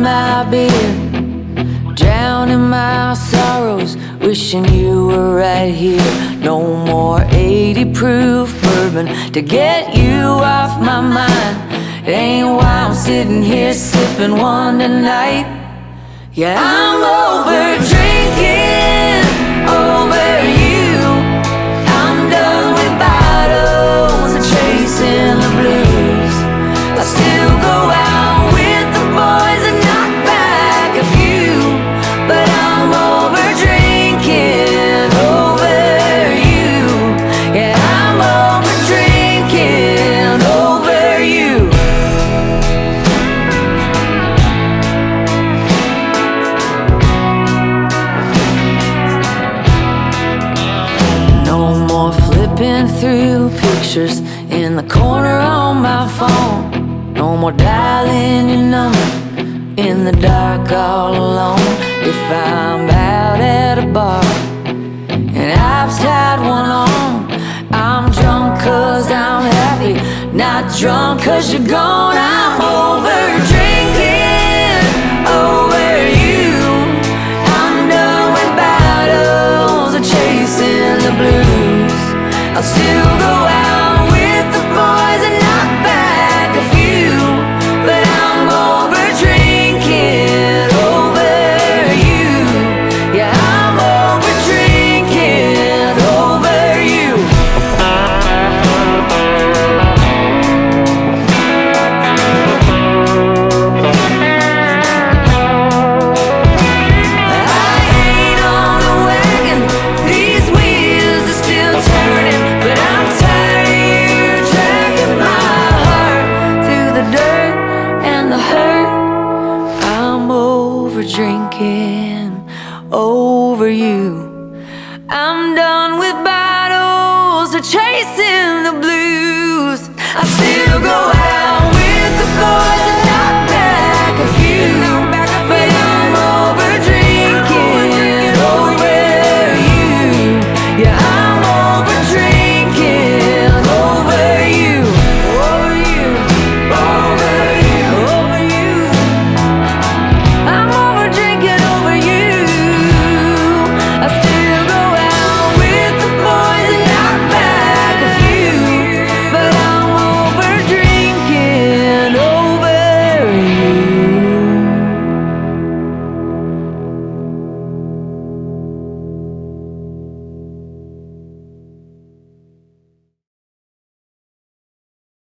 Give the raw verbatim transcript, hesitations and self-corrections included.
my beer, drowning my sorrows, wishing you were right here. No more eighty proof bourbon to get you off my mind. It ain't why I'm sitting here sipping one tonight. Yeah, I'm over drinking, over you. I'm done with bottles and chasing the blues. I still go out with the boys and knock back a few, but I'm over drinking, over you. Yeah, I'm over drinking, over you. No more flipping through pictures in the corner on my phone. No more dialing your number in the dark all alone. If I'm out at a bar and I've tied one on, I'm drunk cause I'm happy, not drunk cause you're gone. I'm over drinking, over you. I'm done with battles and chasing the blues. I'll still go out with the boys and knock back a few, but I'm over drinking, over you. Yeah, I'm over drinking, over you. I ain't on a wagon, these wheels are still turning, but I'm tired of you dragging my heart through the dirt and the hurt. I'm over drinking, over you. I'm done with battles or chasing the blues. I still go out with the boys